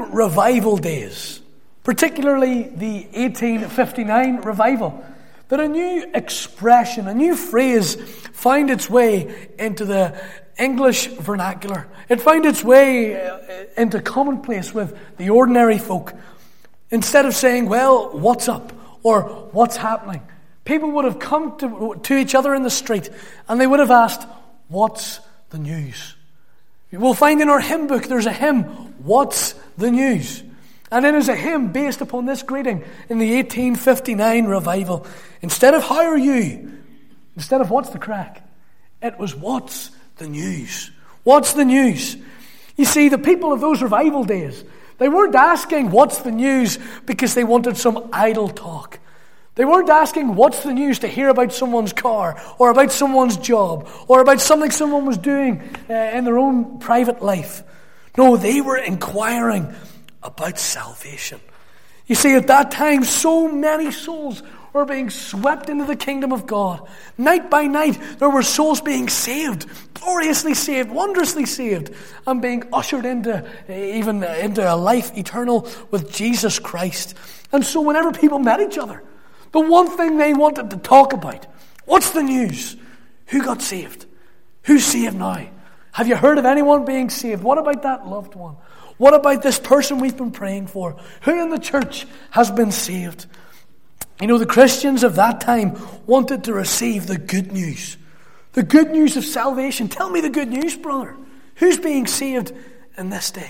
During revival days, particularly the 1859 revival, that a new expression, a new phrase found its way into the English vernacular. It found its way into commonplace with the ordinary folk. Instead of saying, well, what's up? Or what's happening? People would have come to each other in the street and they would have asked, what's the news? We'll find in our hymn book there's a hymn, What's the News? And it is a hymn based upon this greeting in the 1859 revival. Instead of how are you? Instead of what's the crack? It was what's the news? What's the news? You see, the people of those revival days, they weren't asking what's the news because they wanted some idle talk. They weren't asking what's the news to hear about someone's car or about someone's job or about something someone was doing in their own private life. No, they were inquiring about salvation. You see, at that time, so many souls were being swept into the kingdom of God. Night by night, there were souls being saved, gloriously saved, wondrously saved, and being ushered into a life eternal with Jesus Christ. And so whenever people met each other, the one thing they wanted to talk about, what's the news? Who got saved? Who's saved now? Have you heard of anyone being saved? What about that loved one? What about this person we've been praying for? Who in the church has been saved? You know, the Christians of that time wanted to receive the good news. The good news of salvation. Tell me the good news, brother. Who's being saved in this day?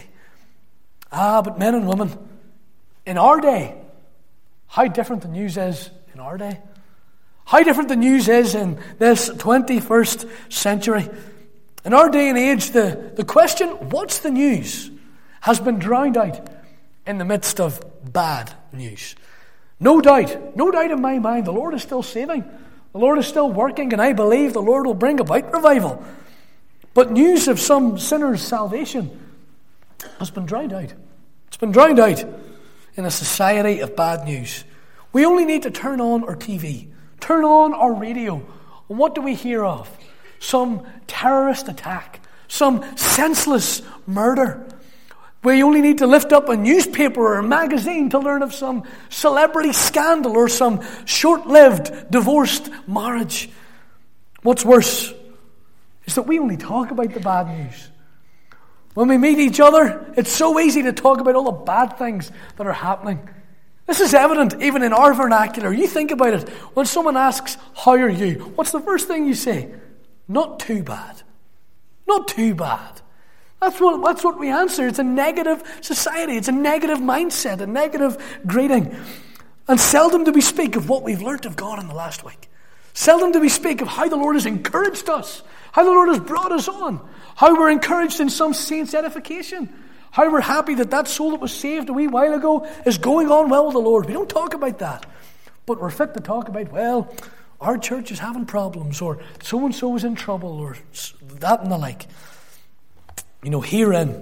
But men and women, in our day, how different the news is in our day. How different the news is in this 21st century. In our day and age, the question, what's the news, has been drowned out in the midst of bad news. No doubt in my mind, the Lord is still saving. The Lord is still working, and I believe the Lord will bring about revival. But news of some sinner's salvation has been drowned out. It's been drowned out in a society of bad news. We only need to turn on our TV, turn on our radio, and what do we hear of? Some terrorist attack, some senseless murder. We only need to lift up a newspaper or a magazine to learn of some celebrity scandal or some short-lived divorced marriage. What's worse is that we only talk about the bad news. When we meet each other, it's so easy to talk about all the bad things that are happening. This is evident even in our vernacular. You think about it. When someone asks, how are you? What's the first thing you say? Not too bad. Not too bad. That's what we answer. It's a negative society. It's a negative mindset, a negative greeting. And seldom do we speak of what we've learnt of God in the last week. Seldom do we speak of how the Lord has encouraged us, how the Lord has brought us on, how we're encouraged in some saints' edification, how we're happy that soul that was saved a wee while ago is going on well with the Lord. We don't talk about that. But we're fit to talk about, well, our church is having problems, or so-and-so is in trouble, or that and the like. You know, herein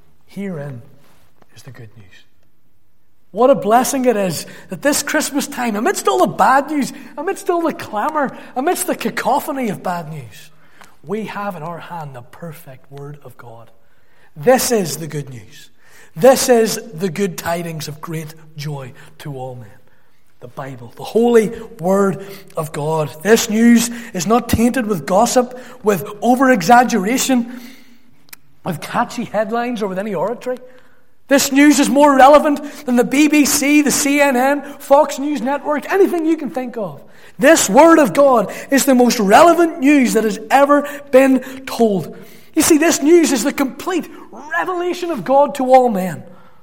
is the good news. What a blessing it is that this Christmas time, amidst all the bad news, amidst all the clamour, amidst the cacophony of bad news, we have in our hand the perfect Word of God. This is the good news. This is the good tidings of great joy to all men. The Bible, the holy Word of God. This news is not tainted with gossip, with over-exaggeration, with catchy headlines, or with any oratory. This news is more relevant than the BBC, the CNN, Fox News Network, anything you can think of. This Word of God is the most relevant news that has ever been told. You see, this news is the complete revelation of God to all men.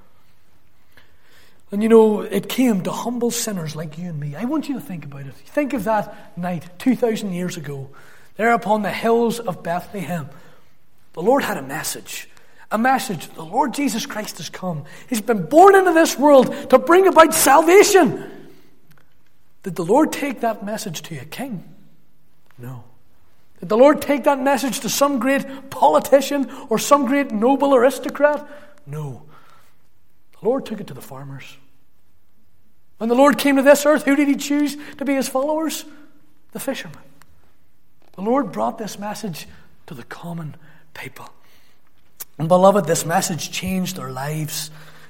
And you know, it came to humble sinners like you and me. I want you to think about it. Think of that night 2,000 years ago, there upon the hills of Bethlehem. The Lord had a message. A message. The Lord Jesus Christ has come. He's been born into this world to bring about salvation. Did the Lord take that message to a king? No. Did the Lord take that message to some great politician or some great noble aristocrat? No. The Lord took it to the farmers. When the Lord came to this earth, who did He choose to be His followers? The fishermen. The Lord brought this message to the common people. And beloved, this message changed their lives.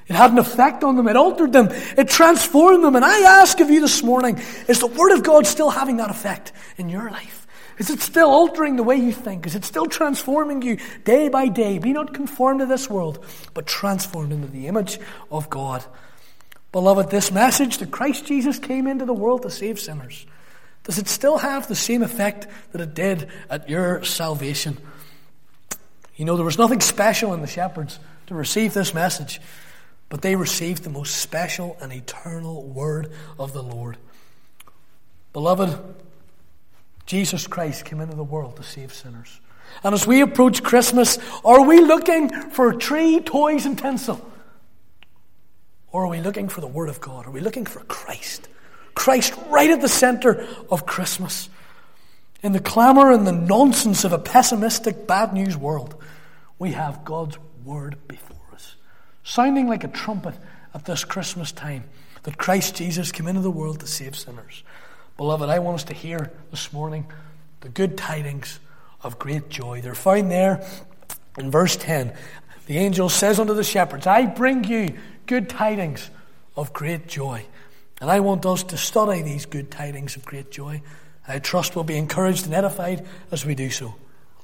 It had an effect on them. It altered them. It transformed them. And I ask of you this morning, is the Word of God still having that effect in your life? Is it still altering the way you think? Is it still transforming you day by day? Be not conformed to this world, but transformed into the image of God. Beloved, this message that Christ Jesus came into the world to save sinners, does it still have the same effect that it did at your salvation? You know, there was nothing special in the shepherds to receive this message, but they received the most special and eternal word of the Lord. Beloved, Jesus Christ came into the world to save sinners. And as we approach Christmas, are we looking for tree, toys, and tinsel? Or are we looking for the Word of God? Are we looking for Christ? Christ right at the center of Christmas. In the clamour and the nonsense of a pessimistic, bad news world, we have God's Word before us, sounding like a trumpet at this Christmas time, that Christ Jesus came into the world to save sinners. Beloved, I want us to hear this morning the good tidings of great joy. They're found there in verse 10. The angel says unto the shepherds, I bring you good tidings of great joy. And I want us to study these good tidings of great joy. I trust we'll be encouraged and edified as we do so.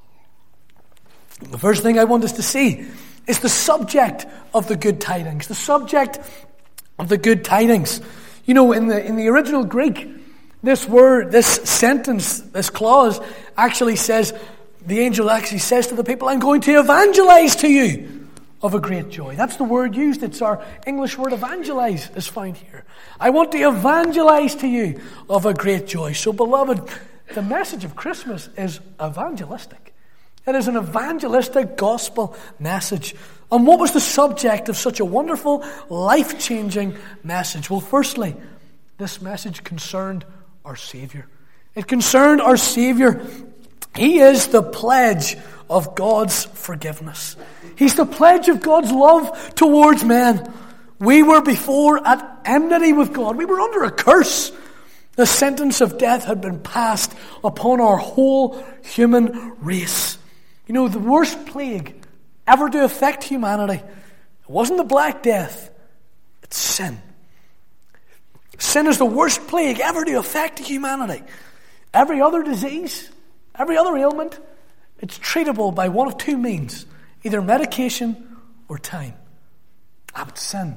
The first thing I want us to see is the subject of the good tidings. The subject of the good tidings. You know, in the original Greek, this word, this sentence, this clause actually says, the angel actually says to the people, I'm going to evangelize to you of a great joy. That's the word used. It's our English word evangelize is found here. I want to evangelize to you of a great joy. So, beloved, the message of Christmas is evangelistic. It is an evangelistic gospel message. And what was the subject of such a wonderful, life-changing message? Well, firstly, this message concerned our Savior. It concerned our Savior. He is the pledge of God's forgiveness. He's the pledge of God's love towards men. We were before at enmity with God. We were under a curse. The sentence of death had been passed upon our whole human race. You know, the worst plague ever to affect humanity, it wasn't the Black Death, it's sin. Sin is the worst plague ever to affect humanity. Every other disease, every other ailment, it's treatable by one of two means, either medication or time. But sin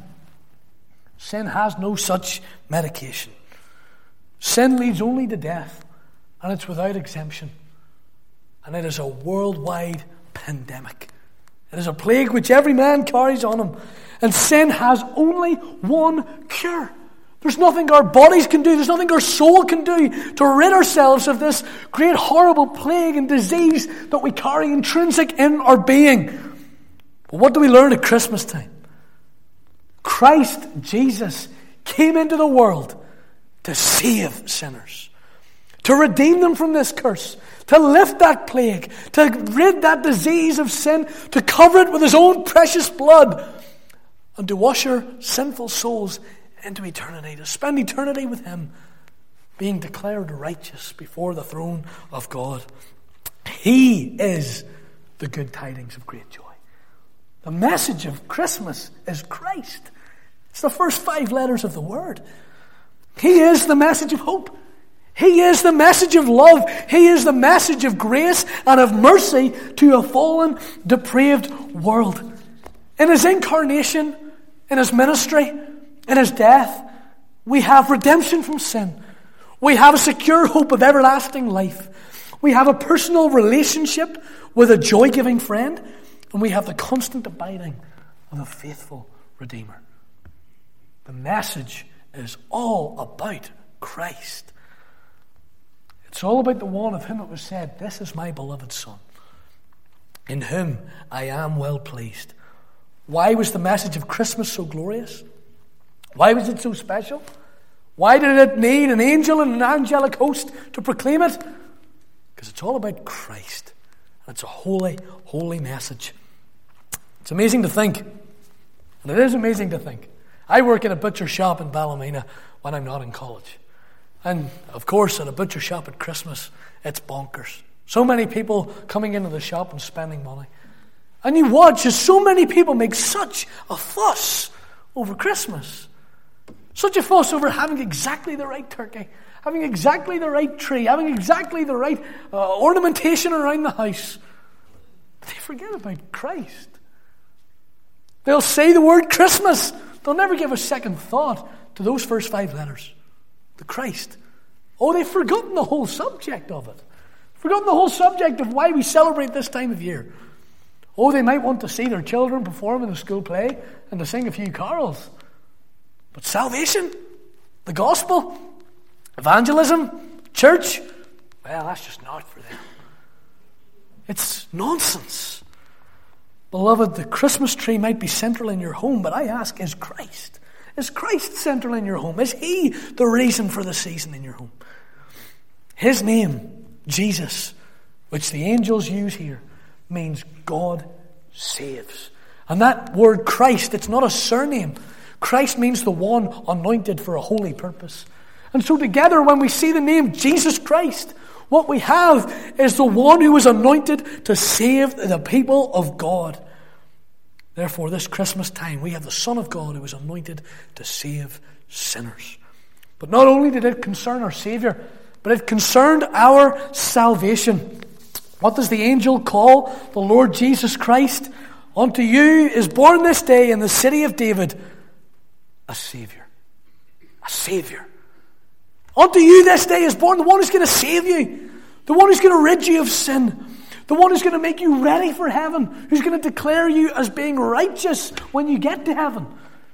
has no such medication. Sin leads only to death, and it's without exemption. And it is a worldwide pandemic. It is a plague which every man carries on him. And sin has only one cure. There's nothing our bodies can do, there's nothing our soul can do to rid ourselves of this great horrible plague and disease that we carry intrinsic in our being. But what do we learn at Christmas time? Christ Jesus came into the world to save sinners, to redeem them from this curse, to lift that plague, to rid that disease of sin, to cover it with His own precious blood, and to usher sinful souls into eternity, to spend eternity with Him, being declared righteous before the throne of God. He is the good tidings of great joy. The message of Christmas is Christ. It's the first 5 letters of the word. He is the message of hope. He is the message of love. He is the message of grace and of mercy to a fallen, depraved world. In His incarnation, in His ministry, in His death, we have redemption from sin. We have a secure hope of everlasting life. We have a personal relationship with a joy-giving friend, and we have the constant abiding of a faithful Redeemer. The message is all about Christ. It's all about the one of whom it was said, "This is my beloved Son, in whom I am well pleased." Why was the message of Christmas so glorious? Why was it so special? Why did it need an angel and an angelic host to proclaim it? Because it's all about Christ. And it's a holy, holy message. It's amazing to think. And it is amazing to think. I work in a butcher shop in Ballymena when I'm not in college. And, of course, at a butcher shop at Christmas, it's bonkers. So many people coming into the shop and spending money. And you watch as so many people make such a fuss over Christmas. Such a fuss over having exactly the right turkey, having exactly the right tree, having exactly the right ornamentation around the house. But they forget about Christ. They'll say the word Christmas. They'll never give a second thought to those first 5 letters. The Christ. Oh, they've forgotten the whole subject of it. Forgotten the whole subject of why we celebrate this time of year. Oh, they might want to see their children perform in the school play and to sing a few carols. But salvation, the gospel, evangelism, church, well, that's just not for them. It's nonsense. Beloved, the Christmas tree might be central in your home, but I ask, is Christ central in your home? Is He the reason for the season in your home? His name, Jesus, which the angels use here, means God saves. And that word Christ, it's not a surname. Christ means the one anointed for a holy purpose. And so together, when we see the name Jesus Christ, what we have is the one who was anointed to save the people of God. Therefore, this Christmas time, we have the Son of God who was anointed to save sinners. But not only did it concern our Savior, but it concerned our salvation. What does the angel call the Lord Jesus Christ? Unto you is born this day in the city of David a Savior. A Savior. Unto you this day is born the one who's going to save you. The one who's going to rid you of sin. The one who's going to make you ready for heaven. Who's going to declare you as being righteous when you get to heaven.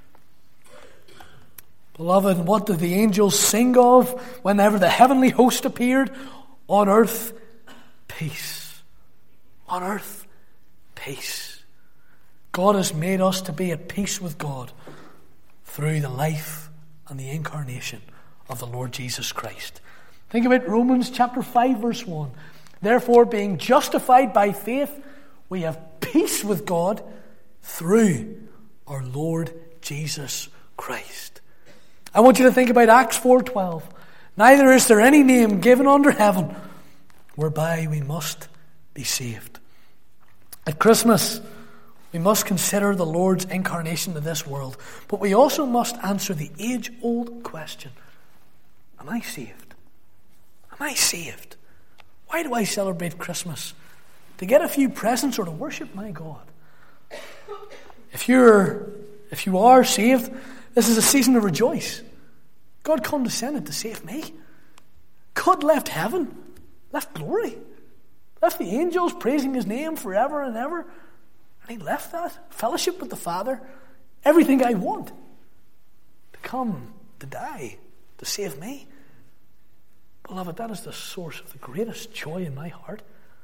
Beloved, what did the angels sing of whenever the heavenly host appeared? On earth, peace. On earth, peace. God has made us to be at peace with God through the life and the incarnation of the Lord Jesus Christ. Think about Romans chapter 5 verse 1. Therefore, being justified by faith, we have peace with God through our Lord Jesus Christ. I want you to think about Acts 4:12. Neither is there any name given under heaven whereby we must be saved. At Christmas, we must consider the Lord's incarnation to this world, but we also must answer the age-old question, am I saved? Am I saved? Why do I celebrate Christmas? To get a few presents or to worship my God? If you are saved, this is a season to rejoice. God condescended to save me. God left heaven, left glory, left the angels praising His name forever and ever. And He left that fellowship with the Father, everything I want, to come, to die, to save me. Beloved, that is the source of the greatest joy in my heart.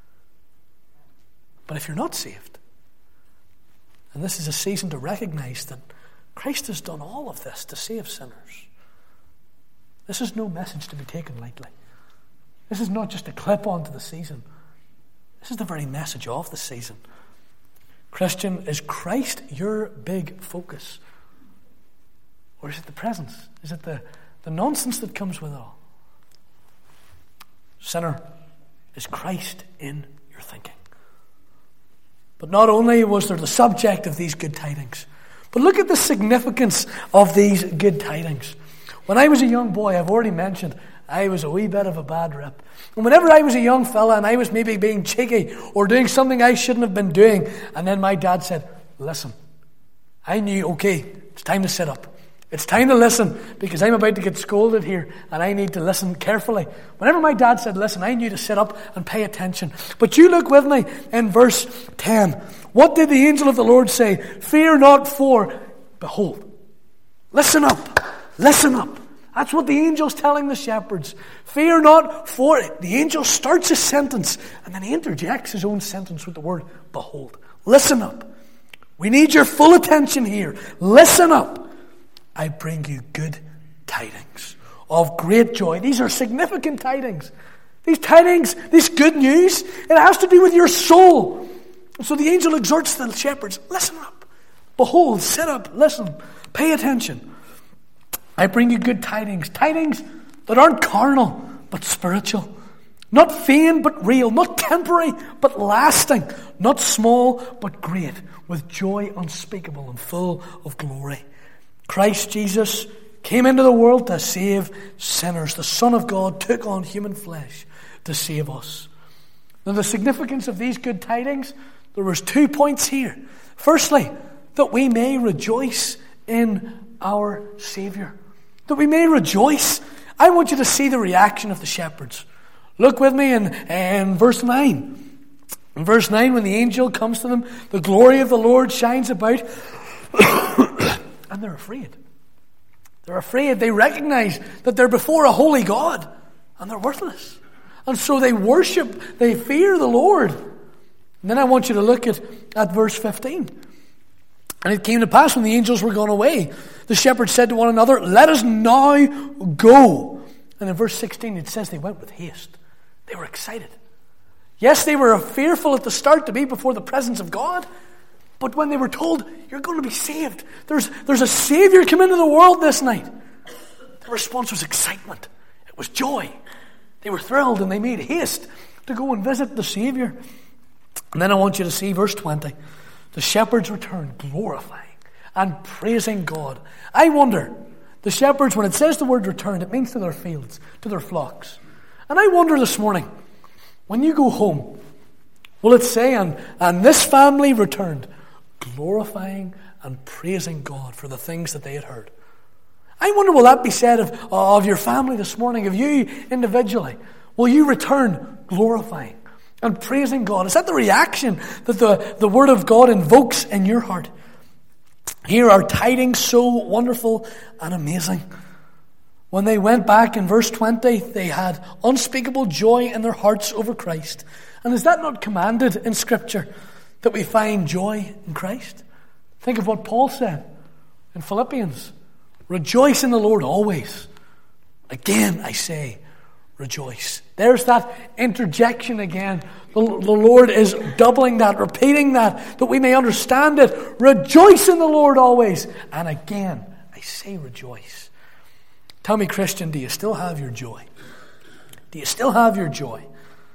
But if you're not saved, and this is a season to recognize that Christ has done all of this to save sinners, this is no message to be taken lightly. This is not just a clip onto the season. This is the very message of the season. Christian, is Christ your big focus? Or is it the presence? Is it the nonsense that comes with it all? Sinner, is Christ in your thinking? But not only was there the subject of these good tidings, but look at the significance of these good tidings. When I was a young boy, I've already mentioned, I was a wee bit of a bad rip. And whenever I was a young fella and I was maybe being cheeky or doing something I shouldn't have been doing, and then my dad said, listen, I knew, okay, it's time to sit up. It's time to listen because I'm about to get scolded here and I need to listen carefully. Whenever my dad said listen, I knew to sit up and pay attention. But you look with me in verse 10. What did the angel of the Lord say? Fear not, for behold. Listen up. Listen up. That's what the angel's telling the shepherds. Fear not, for it. The angel starts a sentence and then he interjects his own sentence with the word behold. Listen up. We need your full attention here. Listen up. I bring you good tidings of great joy. These are significant tidings. These tidings, this good news, it has to do with your soul. And so the angel exhorts the shepherds, listen up. Behold, sit up, listen, pay attention. I bring you good tidings. Tidings that aren't carnal, but spiritual. Not vain, but real. Not temporary, but lasting. Not small, but great. With joy unspeakable and full of glory. Christ Jesus came into the world to save sinners. The Son of God took on human flesh to save us. Now, the significance of these good tidings, there was 2 points here. Firstly, that we may rejoice in our Savior. That we may rejoice. I want you to see the reaction of the shepherds. Look with me in verse 9. In verse 9, when the angel comes to them, the glory of the Lord shines about, and they're afraid. They're afraid. They recognize that they're before a holy God, and they're worthless. And so they worship, they fear the Lord. And then I want you to look at verse 15. And it came to pass when the angels were gone away, the shepherds said to one another, let us now go. And in verse 16 it says they went with haste. They were excited. Yes, they were fearful at the start to be before the presence of God. But when they were told, you're going to be saved, there's a Savior come into the world this night, the response was excitement. It was joy. They were thrilled and they made haste to go and visit the Savior. And then I want you to see verse 20. The shepherds returned, glorifying and praising God. I wonder, the shepherds, when it says the word returned, it means to their fields, to their flocks. And I wonder this morning, when you go home, will it say, and this family returned, glorifying and praising God for the things that they had heard? I wonder, will that be said of your family this morning, of you individually? Will you return glorifying and praising God? Is that the reaction that the Word of God invokes in your heart? Here are tidings so wonderful and amazing. When they went back in verse 20, they had unspeakable joy in their hearts over Christ. And is that not commanded in Scripture, that we find joy in Christ? Think of what Paul said in Philippians. Rejoice in the Lord always. Again, I say, rejoice. There's that interjection again. The Lord is doubling that, repeating that we may understand it. Rejoice in the Lord always. And again, I say rejoice. Tell me, Christian, do you still have your joy? Do you still have your joy?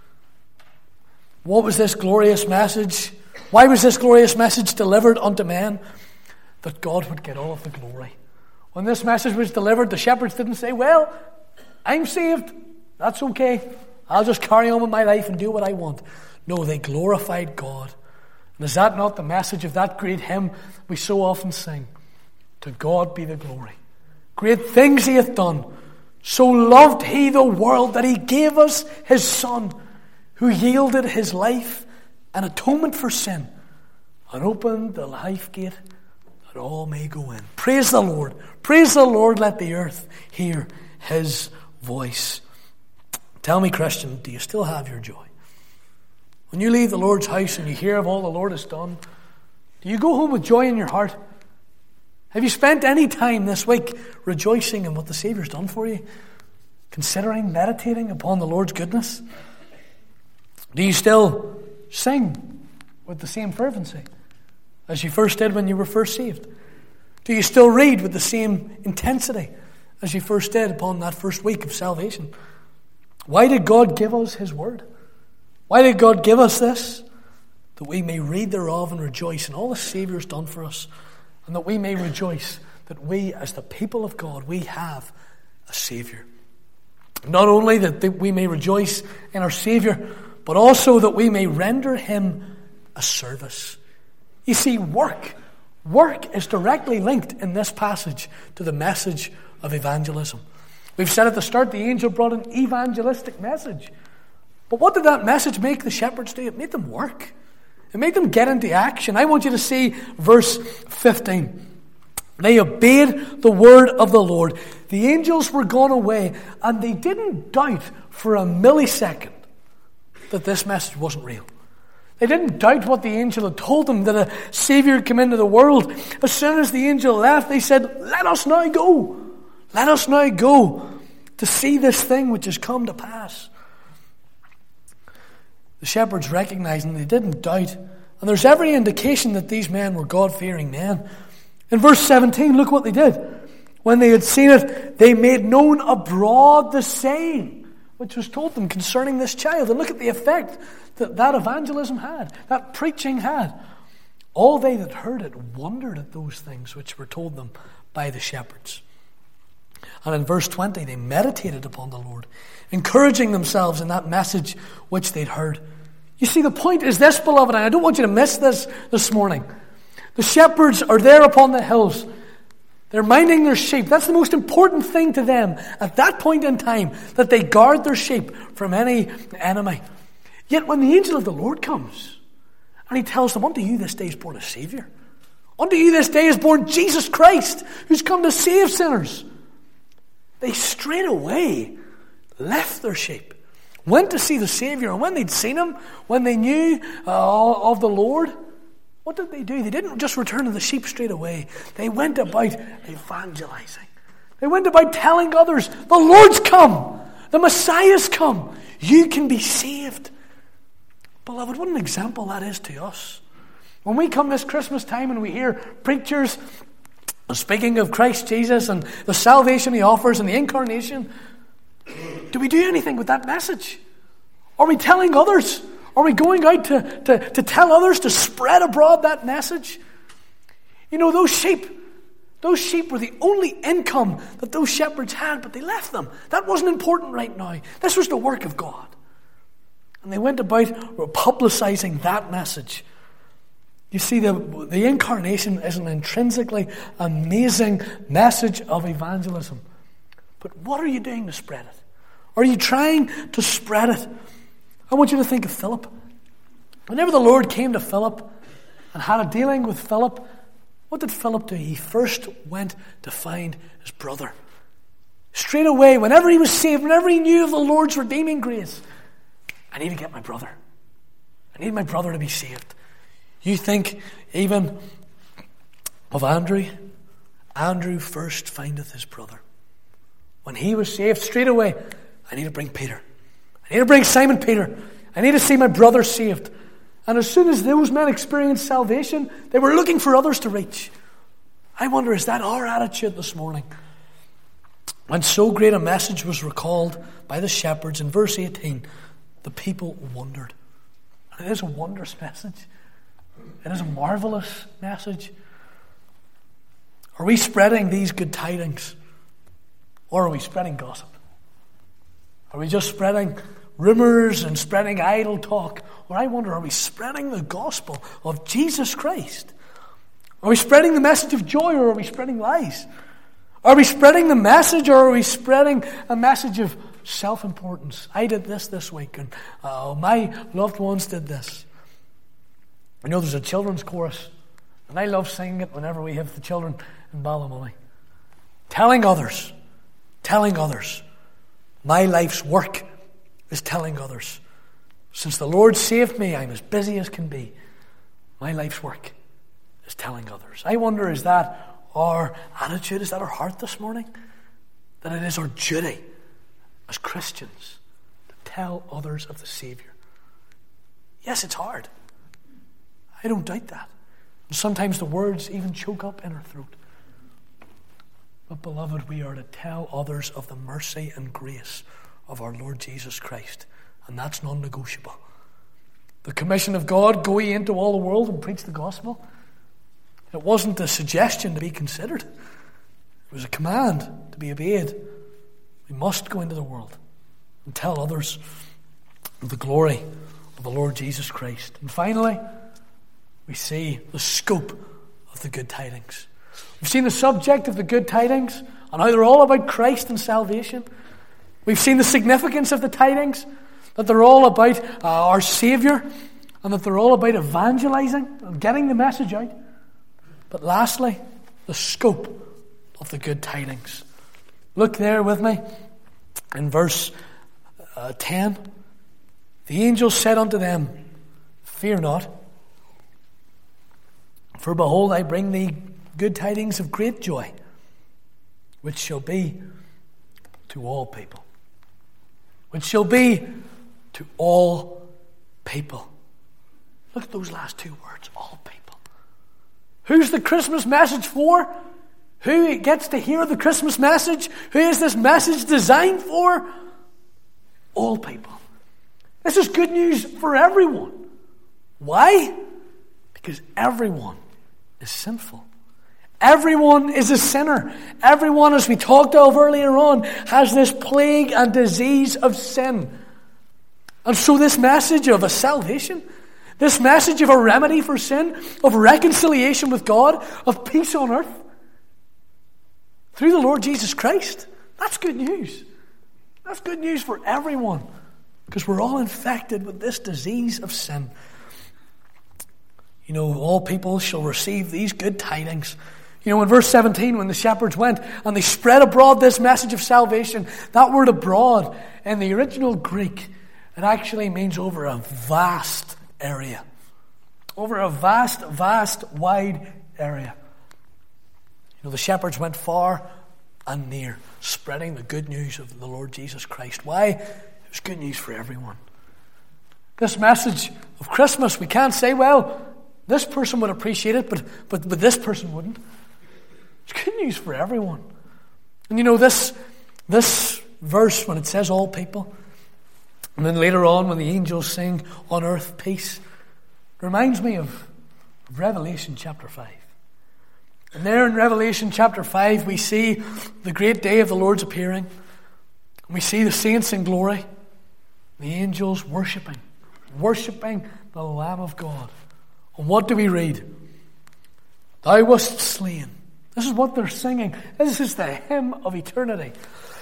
What was this glorious message? Why was this glorious message delivered unto men? That God would get all of the glory. When this message was delivered, the shepherds didn't say, well, I'm saved. That's okay. I'll just carry on with my life and do what I want. No, they glorified God. And is that not the message of that great hymn we so often sing? To God be the glory. Great things he hath done. So loved he the world that he gave us his Son, who yielded his life an atonement for sin, and opened the life gate that all may go in. Praise the Lord. Praise the Lord. Let the earth hear his voice. Tell me, Christian, do you still have your joy? When you leave the Lord's house and you hear of all the Lord has done, do you go home with joy in your heart? Have you spent any time this week rejoicing in what the Savior's done for you? Considering, meditating upon the Lord's goodness? Do you still sing with the same fervency as you first did when you were first saved? Do you still read with the same intensity as you first did upon that first week of salvation? Why did God give us his word? Why did God give us this? That we may read thereof and rejoice in all the Savior's done for us, and that we may rejoice that we, as the people of God, we have a Savior. Not only that we may rejoice in our Savior, but also that we may render him a service. You see, work is directly linked in this passage to the message of evangelism. We've said at the start, the angel brought an evangelistic message. But what did that message make the shepherds do? It made them work. It made them get into action. I want you to see verse 15. They obeyed the word of the Lord. The angels were gone away, and they didn't doubt for a millisecond that this message wasn't real. They didn't doubt what the angel had told them, that a Savior had come into the world. As soon as the angel left, they said, let us now go. Let us now go to see this thing which has come to pass. The shepherds recognized, and they didn't doubt. And there's every indication that these men were God-fearing men. In verse 17, look what they did. When they had seen it, they made known abroad the saying which was told them concerning this child. And look at the effect that evangelism had, that preaching had. All they that heard it wondered at those things which were told them by the shepherds. And in verse 20, they meditated upon the Lord, encouraging themselves in that message which they'd heard. You see, the point is this, beloved, and I don't want you to miss this morning. The shepherds are there upon the hills. They're minding their sheep. That's the most important thing to them at that point in time, that they guard their sheep from any enemy. Yet when the angel of the Lord comes, and he tells them, unto you this day is born a Savior. Unto you this day is born Jesus Christ, who's come to save sinners. They straight away left their sheep, went to see the Savior, and when they'd seen him, when they knew of the Lord, what did they do? They didn't just return to the sheep straight away. They went about evangelizing. They went about telling others, the Lord's come, the Messiah's come, you can be saved. Beloved, what an example that is to us. When we come this Christmas time and we hear preachers speaking of Christ Jesus and the salvation he offers and the incarnation, do we do anything with that message? Are we telling others? Are we going out to tell others, to spread abroad that message? You know, those sheep were the only income that those shepherds had, but they left them. That wasn't important right now. This was the work of God. And they went about publicizing that message. You see, the incarnation is an intrinsically amazing message of evangelism. But what are you doing to spread it? Are you trying to spread it? I want you to think of Philip. Whenever the Lord came to Philip and had a dealing with Philip, what did Philip do? He first went to find his brother. Straight away, whenever he was saved, whenever he knew of the Lord's redeeming grace, I need to get my brother. I need my brother to be saved. You think even of Andrew. Andrew first findeth his brother. When he was saved, straight away, I need to bring Peter. I need to bring Simon Peter. I need to see my brother saved. And as soon as those men experienced salvation, they were looking for others to reach. I wonder, is that our attitude this morning? When so great a message was recalled by the shepherds, in verse 18, the people wondered. And it is a wondrous message. It is a marvelous message. Are we spreading these good tidings? Or are we spreading gossip? Are we just spreading rumors and spreading idle talk? Or I wonder, are we spreading the gospel of Jesus Christ? Are we spreading the message of joy, or are we spreading lies? Are we spreading the message, or are we spreading a message of self-importance? I did this week, and my loved ones did this. I know there's a children's chorus, and I love singing it whenever we have the children in Ballymoney. Telling others, my life's work is telling others. Since the Lord saved me, I'm as busy as can be. My life's work is telling others. I wonder, is that our attitude? Is that our heart this morning? That it is our duty as Christians to tell others of the Savior. Yes, it's hard. I don't doubt that. And sometimes the words even choke up in our throat. But beloved, we are to tell others of the mercy and grace of our Lord Jesus Christ. And that's non-negotiable. The commission of God, go ye into all the world and preach the gospel. It wasn't a suggestion to be considered. It was a command to be obeyed. We must go into the world and tell others of the glory of the Lord Jesus Christ. And finally, we see the scope of the good tidings. We've seen the subject of the good tidings and how they're all about Christ and salvation. We've seen the significance of the tidings, that they're all about our Savior, and that they're all about evangelizing and getting the message out. But lastly, the scope of the good tidings. Look there with me in verse 10. The angel said unto them, fear not, for behold, I bring thee good tidings of great joy, which shall be to all people. Which shall be to all people. Look at those last two words, all people. Who's the Christmas message for? Who gets to hear the Christmas message? Who is this message designed for? All people. This is good news for everyone. Why? Because everyone is sinful. Everyone is a sinner. Everyone, as we talked of earlier on, has this plague and disease of sin. And so this message of a salvation, this message of a remedy for sin, of reconciliation with God, of peace on earth, through the Lord Jesus Christ, that's good news. That's good news for everyone, because we're all infected with this disease of sin. You know, all people shall receive these good tidings. You know, in verse 17, when the shepherds went and they spread abroad this message of salvation, that word abroad in the original Greek, it actually means over a vast area. Over a vast, wide area. You know, the shepherds went far and near, spreading the good news of the Lord Jesus Christ. Why? It was good news for everyone. This message of Christmas, we can't say, well, this person would appreciate it, but this person wouldn't. It's good news for everyone. And you know, this verse, when it says all people, and then later on when the angels sing on earth peace, reminds me of Revelation chapter 5. And there in Revelation chapter 5 we see the great day of the Lord's appearing. We see the saints in glory, the angels worshipping the Lamb of God. And what do we read? Thou wast slain. This is what they're singing. This is the hymn of eternity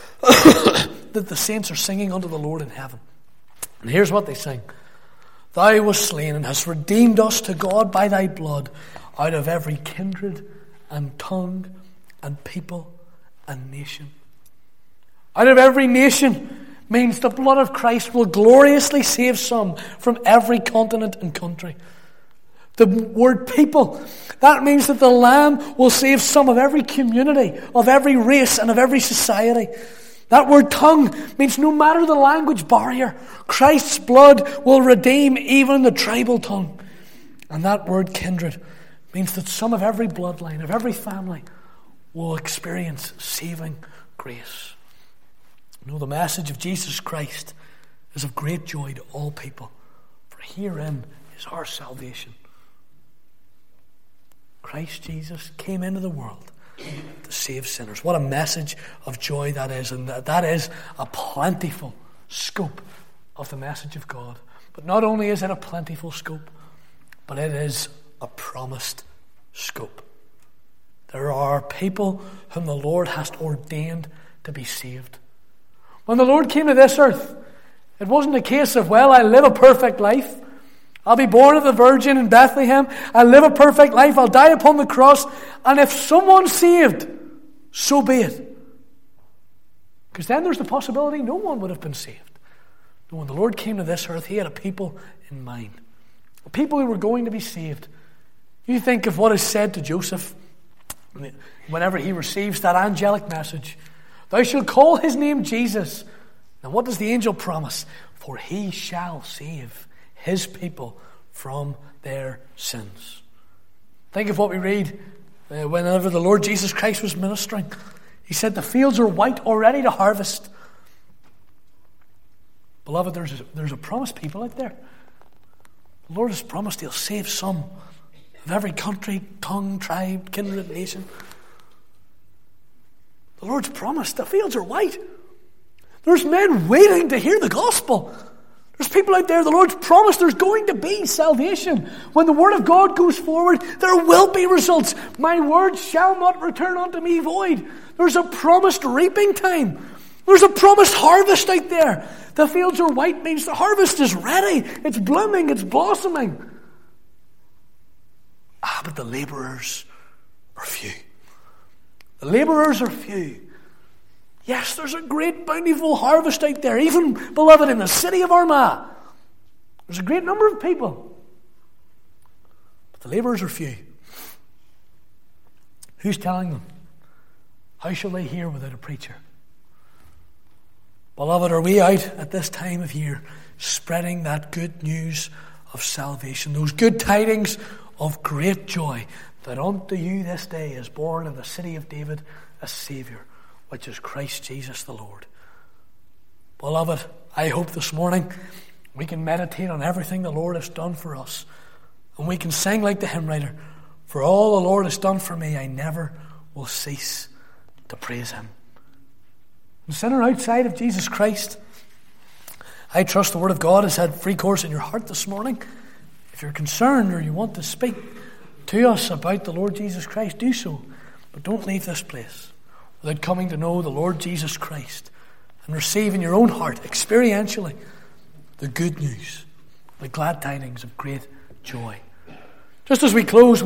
that the saints are singing unto the Lord in heaven. And here's what they sing. Thou wast slain and hast redeemed us to God by thy blood out of every kindred and tongue and people and nation. Out of every nation means the blood of Christ will gloriously save some from every continent and country. The word people, that means that the Lamb will save some of every community, of every race and of every society. That word tongue means no matter the language barrier, Christ's blood will redeem even the tribal tongue. And that word kindred means that some of every bloodline, of every family, will experience saving grace. You know, the message of Jesus Christ is of great joy to all people, for herein is our salvation. Christ Jesus came into the world to save sinners. What a message of joy that is, and that is a plentiful scope of the message of God. But not only is it a plentiful scope, but it is a promised scope. There are people whom the Lord has ordained to be saved. When the Lord came to this earth, it wasn't a case of, well, I live a perfect life. I'll be born of the Virgin in Bethlehem. I'll live a perfect life. I'll die upon the cross. And if someone's saved, so be it. Because then there's the possibility no one would have been saved. But when the Lord came to this earth, he had a people in mind. A people who were going to be saved. You think of what is said to Joseph whenever he receives that angelic message. Thou shalt call his name Jesus. Now what does the angel promise? For he shall save his people from their sins. Think of what we read whenever the Lord Jesus Christ was ministering. He said, the fields are white already to harvest. Beloved, there's a promised people out there. The Lord has promised he'll save some of every country, tongue, tribe, kindred, nation. The Lord's promised the fields are white. There's men waiting to hear the gospel. There's people out there, the Lord's promised there's going to be salvation. When the word of God goes forward, there will be results. My word shall not return unto me void. There's a promised reaping time. There's a promised harvest out there. The fields are white means the harvest is ready. It's blooming, it's blossoming. But the laborers are few. The laborers are few. Yes, there's a great bountiful harvest out there. Even, beloved, in the city of Armagh, there's a great number of people. But the laborers are few. Who's telling them? How shall they hear without a preacher? Beloved, are we out at this time of year spreading that good news of salvation, those good tidings of great joy, that unto you this day is born in the city of David a Saviour, which is Christ Jesus the Lord. Beloved, I hope this morning we can meditate on everything the Lord has done for us. And we can sing like the hymn writer, For all the Lord has done for me, I never will cease to praise him. And sinner outside of Jesus Christ, I trust the Word of God has had free course in your heart this morning. If you're concerned or you want to speak to us about the Lord Jesus Christ, do so. But don't leave this place without coming to know the Lord Jesus Christ and receive in your own heart, experientially, the good news, the glad tidings of great joy. Just as we close,